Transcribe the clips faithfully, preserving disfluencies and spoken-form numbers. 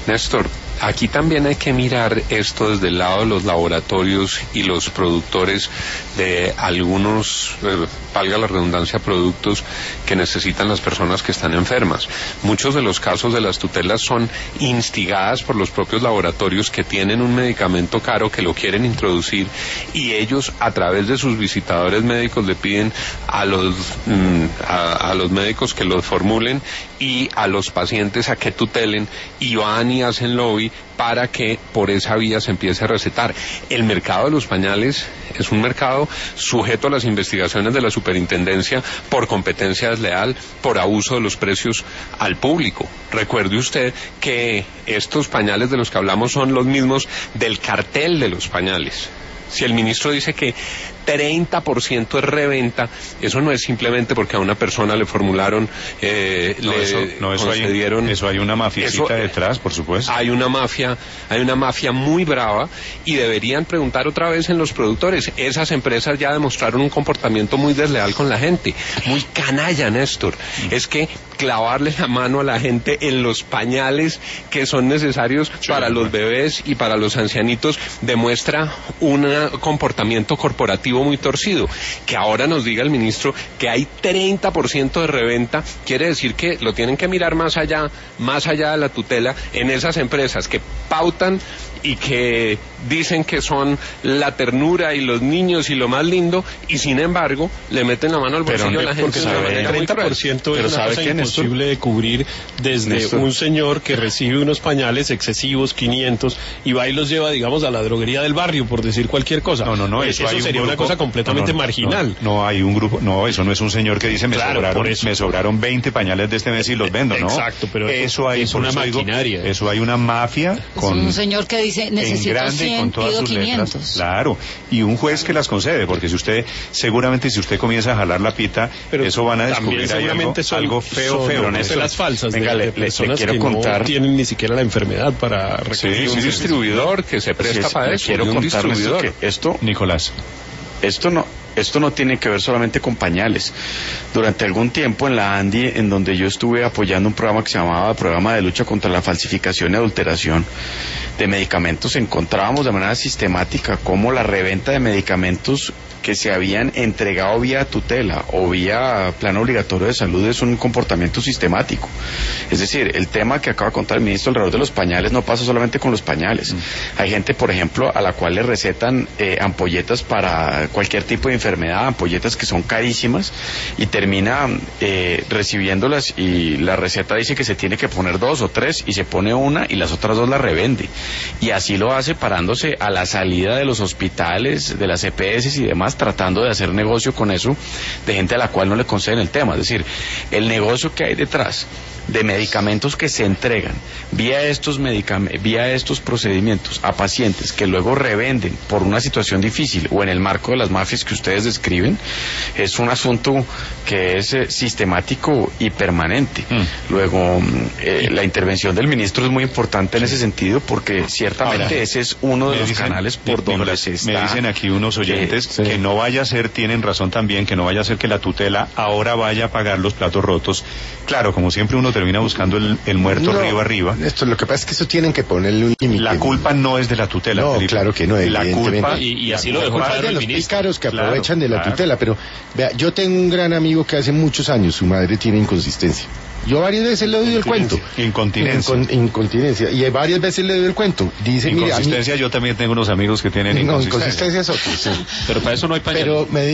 Néstor, aquí también hay que mirar esto desde el lado de los laboratorios y los productores de algunos, eh, valga la redundancia, productos que necesitan las personas que están enfermas. Muchos de los casos de las tutelas son instigadas por los propios laboratorios que tienen un medicamento caro que lo quieren introducir y ellos a través de sus visitadores médicos le piden a los, mm, a, a los médicos que lo formulen y a los pacientes a que tutelen y van y hacen lobby para que por esa vía se empiece a recetar. El mercado de los pañales es un mercado sujeto a las investigaciones de la superintendencia por competencia desleal, por abuso de los precios al público. Recuerde usted que estos pañales de los que hablamos son los mismos del cartel de los pañales. Si el ministro dice que treinta por ciento es reventa, eso no es simplemente porque a una persona le formularon, eh, no, le eso, no, eso concedieron... Hay, eso hay una mafiacita eso, detrás, por supuesto. Hay una mafia, hay una mafia muy brava y deberían preguntar otra vez en los productores. Esas empresas ya demostraron un comportamiento muy desleal con la gente, muy canalla, Néstor. Mm. Es que clavarle la mano a la gente en los pañales que son necesarios sí, para los bebés y para los ancianitos demuestra un comportamiento corporativo muy torcido. Que ahora nos diga el ministro que hay treinta por ciento de reventa, quiere decir que lo tienen que mirar más allá, más allá de la tutela, en esas empresas que pautan y que dicen que son la ternura y los niños y lo más lindo, y sin embargo le meten la mano al bolsillo a la gente. El treinta por ciento es una cosa imposible de cubrir desde Néstor. Un señor que recibe unos pañales excesivos, quinientos, y va y los lleva, digamos, a la droguería del barrio, por decir cualquier cosa. No, no, no. Eso, eso sería un grupo, una cosa completamente no, no, marginal. No, no, hay un grupo, no, eso no es un señor que dice me, claro, sobraron, me sobraron veinte pañales de este mes y los vendo, ¿no? Exacto, pero eso, eso hay es una eso maquinaria. Digo, eso hay una mafia es con... un señor que dice necesito cien, pido quinientos. Letras, claro, y un juez que las concede, porque si usted, seguramente si usted comienza a jalar la pita, pero eso van a descubrir ahí algo, son, algo feo, son, feo. No son las falsas Venga, de, le, de personas le quiero que contar. No tienen ni siquiera la enfermedad para recoger. Sí, un distribuidor que se presta sí, para eso. Quiero un distribuidor. Que esto, Nicolás, esto no... Esto no tiene que ver solamente con pañales. Durante algún tiempo en la ANDI, en donde yo estuve apoyando un programa que se llamaba Programa de Lucha contra la Falsificación y Adulteración de Medicamentos, encontrábamos de manera sistemática cómo la reventa de medicamentos que se habían entregado vía tutela o vía plan obligatorio de salud es un comportamiento sistemático. Es decir, el tema que acaba de contar el ministro alrededor de los pañales no pasa solamente con los pañales. Mm. Hay gente, por ejemplo, a la cual le recetan eh, ampolletas para cualquier tipo de enfermedad, ampolletas que son carísimas, y termina eh, recibiéndolas y la receta dice que se tiene que poner dos o tres y se pone una y las otras dos las revende. Y así lo hace parándose a la salida de los hospitales, de las E P S y demás, tratando de hacer negocio con eso de gente a la cual no le conceden el tema. Es decir, el negocio que hay detrás de medicamentos que se entregan vía estos medicamentos, vía estos procedimientos a pacientes que luego revenden por una situación difícil o en el marco de las mafias que ustedes describen, es un asunto que es eh, sistemático y permanente. Mm. Luego, eh, la intervención del ministro es muy importante en ese sentido porque ciertamente ahora, ese es uno de los dicen, canales por donde Nicolás, se está. Me dicen aquí unos oyentes que, sí. que no vaya a ser, tienen razón también, que no vaya a ser que la tutela ahora vaya a pagar los platos rotos. Claro, como siempre uno termina buscando el, el muerto no, río arriba. Esto, lo que pasa es que eso tienen que ponerle un límite. La culpa no es de la tutela. No, Felipe. claro que no, la culpa y, y así lo dejó claro de el los ministro. pícaros que claro, aprovechan de la claro. tutela, pero vea, yo tengo un gran amigo que hace muchos años su madre tiene inconsistencia. Yo varias veces le doy el cuento. Incontinencia. Incon, incontinencia. Y varias veces le doy el cuento. Dice, inconsistencia, mira, mí, yo también tengo unos amigos que tienen inconsistencia. No, inconsistencia es otro, sí. Pero para eso no hay pañal. Pero me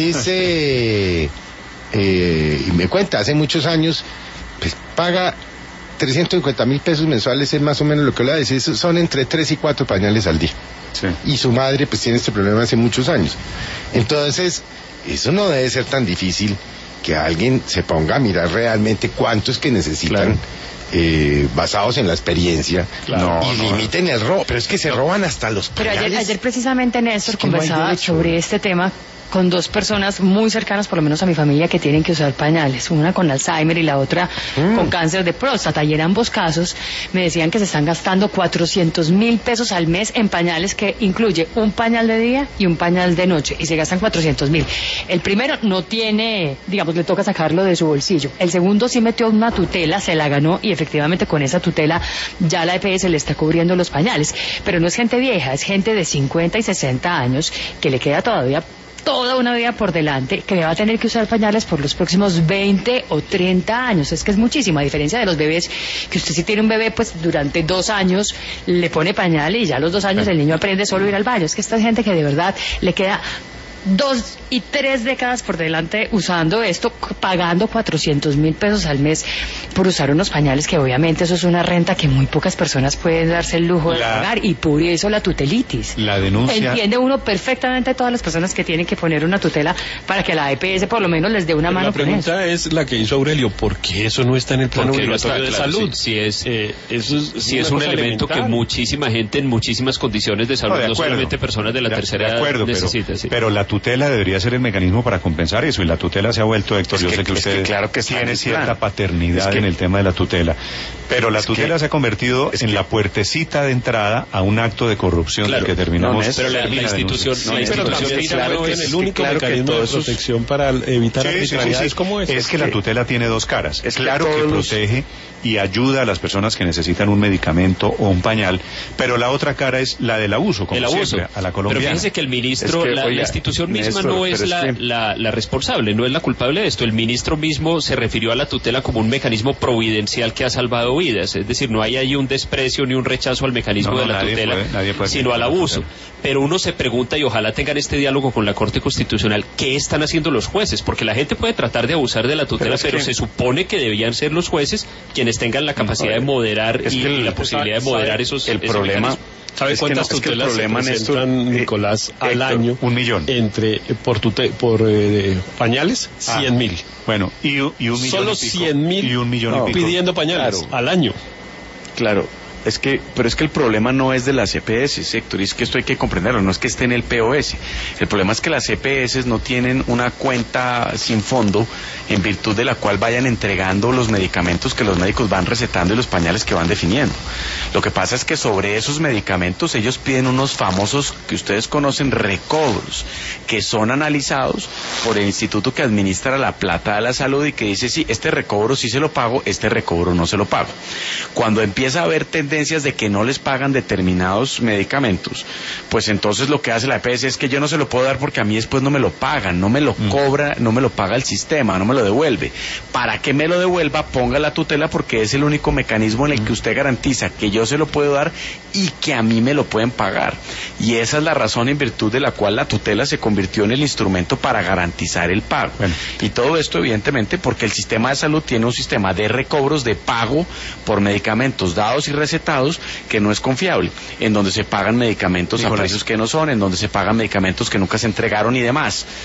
dice, eh, y me cuenta, hace muchos años, pues paga trescientos cincuenta mil pesos mensuales, es más o menos lo que le dice, son entre tres y cuatro pañales al día. Sí. Y su madre pues tiene este problema hace muchos años. Entonces, eso no debe ser tan difícil que alguien se ponga a mirar realmente cuántos que necesitan, claro. eh, basados en la experiencia, claro. y no, limiten no. el robo. Pero es que se roban hasta los pañales. Pero ayer, ayer precisamente Néstor conversaba no sobre este tema con dos personas muy cercanas, por lo menos a mi familia, que tienen que usar pañales, una con Alzheimer y la otra mm. con cáncer de próstata, y en ambos casos me decían que se están gastando cuatrocientos mil pesos al mes en pañales, que incluye un pañal de día y un pañal de noche, y se gastan cuatrocientos mil. El primero no tiene, digamos, le toca sacarlo de su bolsillo. El segundo sí metió una tutela, se la ganó, y efectivamente con esa tutela ya la E P S le está cubriendo los pañales. Pero no es gente vieja, es gente de cincuenta y sesenta años que le queda todavía toda una vida por delante, que va a tener que usar pañales por los próximos veinte o treinta años. Es que es muchísimo, a diferencia de los bebés, que usted si tiene un bebé, pues durante dos años le pone pañal y ya a los dos años el niño aprende solo a ir al baño. Es que esta gente que de verdad le queda dos y tres décadas por delante usando esto, pagando cuatrocientos mil pesos al mes por usar unos pañales, que obviamente eso es una renta que muy pocas personas pueden darse el lujo de la, pagar, y por eso la tutelitis. La denuncia. Entiende uno perfectamente a todas las personas que tienen que poner una tutela para que la E P S por lo menos les dé una Pero mano. La pregunta es la que hizo Aurelio: ¿por qué eso no está en el plan obligatorio no de claro, salud? Si, si es, eh, eso es, si es un elemento elemental. Que muchísima gente en muchísimas condiciones de salud, no, de no solamente personas de la de, tercera edad, acuerdo, necesita. Pero, sí. pero la tutela debería ser el mecanismo para compensar eso, y la tutela se ha vuelto, Héctor, es yo que, sé que usted que claro que tiene cierta plan. paternidad es que, en el tema de la tutela, pero la tutela que, se ha convertido en que, la puertecita de entrada a un acto de corrupción claro, del que terminamos. No, no, pero la, la institución, no, la institución es claro que el único claro mecanismo de protección es... para evitar sí, arbitrariedades sí, sí, sí. como esa. Es que la tutela tiene dos caras. Es claro que, que protege los... y ayuda a las personas que necesitan un medicamento o un pañal, pero la otra cara es la del abuso, como el abuso. siempre, a la colombiana. Pero fíjese que el ministro, es que, la, oiga, la institución misma ministro, no es la, es que... la, la responsable, no es la culpable de esto. El ministro mismo se refirió a la tutela como un mecanismo providencial que ha salvado vidas, es decir, no hay ahí un desprecio ni un rechazo al mecanismo no, no, de la tutela, puede, puede sino al abuso. Pero uno se pregunta, y ojalá tengan este diálogo con la Corte Constitucional, ¿qué están haciendo los jueces? Porque la gente puede tratar de abusar de la tutela, pero, pero que... se supone que debían ser los jueces quienes tengan la capacidad no, de moderar y, que el, y la posibilidad de moderar esos el problema mecanismos. ¿Sabe cuántas no, tutelas es que el problema se presentan, esto, Nicolás, eh, al Héctor, año? Un millón. Entre, por, tute, por eh, pañales, cien mil. Ah, bueno, y, y un millón Solo y pico, cien mil y un millón no, y pico. Pidiendo pañales claro. al año. Claro. Es que, pero es que el problema no es de las E P S, Héctor, y es que esto hay que comprenderlo, no es que esté en el P O S. El problema es que las E P S no tienen una cuenta sin fondo en virtud de la cual vayan entregando los medicamentos que los médicos van recetando y los pañales que van definiendo. Lo que pasa es que sobre esos medicamentos ellos piden unos famosos, que ustedes conocen, recobros, que son analizados por el instituto que administra la plata de la salud y que dice, sí, este recobro sí se lo pago, este recobro no se lo pago. Cuando empieza a haber tendencias de que no les pagan determinados medicamentos, pues entonces lo que hace la E P S es que yo no se lo puedo dar porque a mí después no me lo pagan, no me lo mm. cobra, no me lo paga el sistema, no me lo devuelve. Para que me lo devuelva, ponga la tutela, porque es el único mecanismo en el mm. que usted garantiza que yo se lo puedo dar y que a mí me lo pueden pagar. Y esa es la razón en virtud de la cual la tutela se convirtió en el instrumento para garantizar el pago. Bueno. Y todo esto evidentemente porque el sistema de salud tiene un sistema de recobros, de pago por medicamentos dados y recetados, que no es confiable, en donde se pagan medicamentos Nicolás. a precios que no son, en donde se pagan medicamentos que nunca se entregaron y demás.